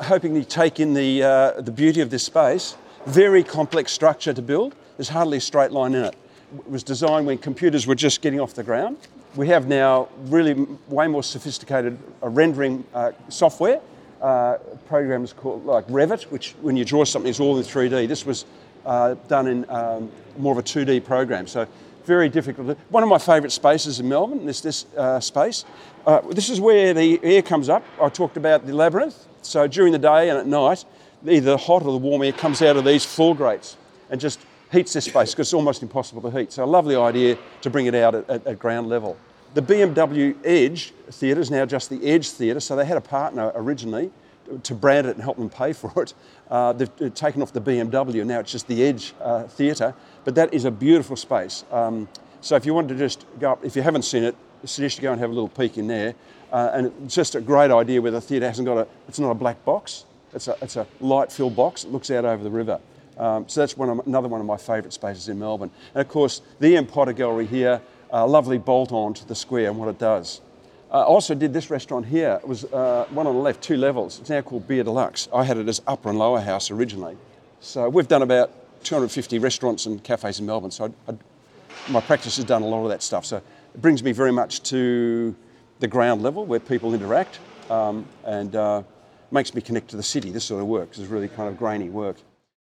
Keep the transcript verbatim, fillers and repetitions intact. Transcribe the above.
hoping to take in the, uh, the beauty of this space. Very complex structure to build. There's hardly a straight line in it. It was designed when computers were just getting off the ground. We have now really way more sophisticated uh, rendering uh, software, uh, programs called like Revit, which when you draw something is all in three D. This was uh, done in um, more of a two D program, so very difficult. One of my favourite spaces in Melbourne is this uh, space. Uh, this is where the air comes up. I talked about the labyrinth. So during the day and at night, either the hot or the warm air comes out of these floor grates and just heats this space because it's almost impossible to heat. So a lovely idea to bring it out at, at, at ground level. The B M W Edge Theatre is now just the Edge Theatre, so they had a partner originally to brand it and help them pay for it. Uh, they've taken off the B M W, now it's just the Edge uh, Theatre, but that is a beautiful space. Um, so if you wanted to just go up, if you haven't seen it, I suggest you go and have a little peek in there. Uh, and it's just a great idea where the theatre hasn't got a, it's not a black box, it's a, it's a light-filled box, it looks out over the river. Um, so that's one of, another one of my favourite spaces in Melbourne. And of course, the Ian Potter Gallery here, a lovely bolt-on to the square and what it does. Uh, I also did this restaurant here. It was uh, one on the left, two levels. It's now called Beer Deluxe. I had it as upper and lower house originally. So we've done about two hundred fifty restaurants and cafes in Melbourne. So I, I, my practice has done a lot of that stuff. So it brings me very much to the ground level where people interact um, and uh, makes me connect to the city. This sort of work is really kind of grainy work.